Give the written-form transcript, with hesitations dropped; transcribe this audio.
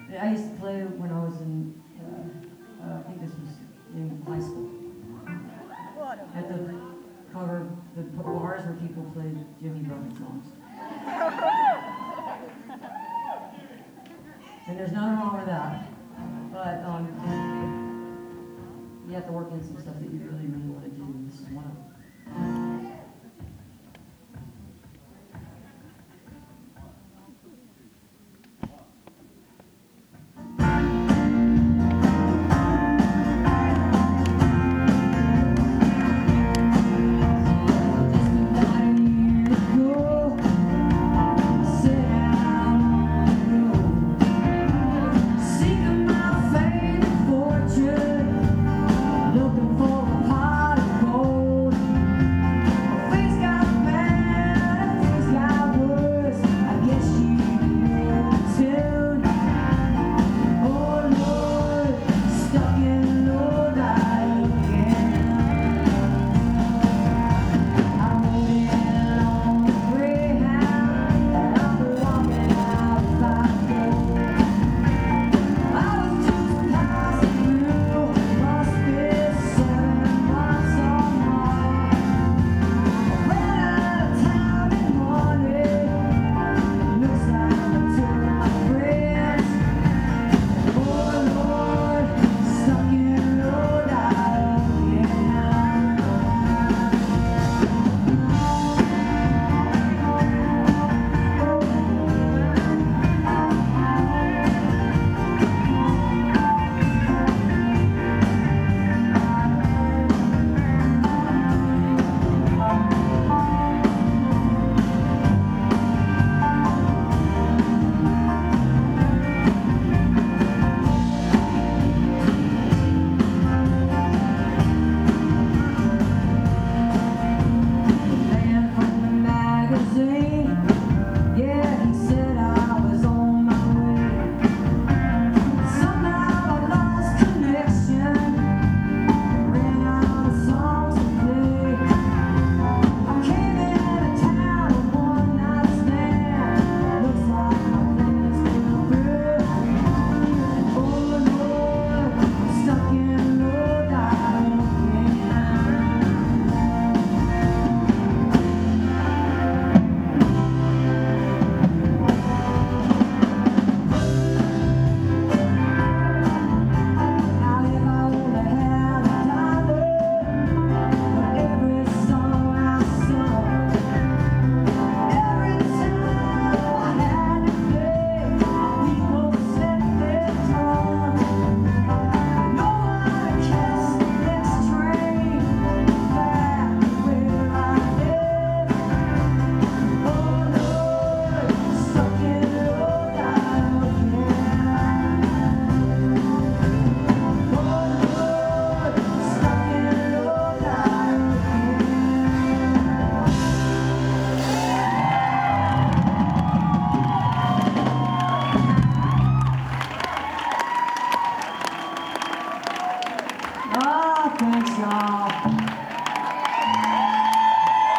I used to play when I was in, I think this was in high school. At the cover, the bars where people played Jimmy Buffett songs. And there's nothing wrong with that. But you have to work in some stuff that you really, really want to do. This is one of them.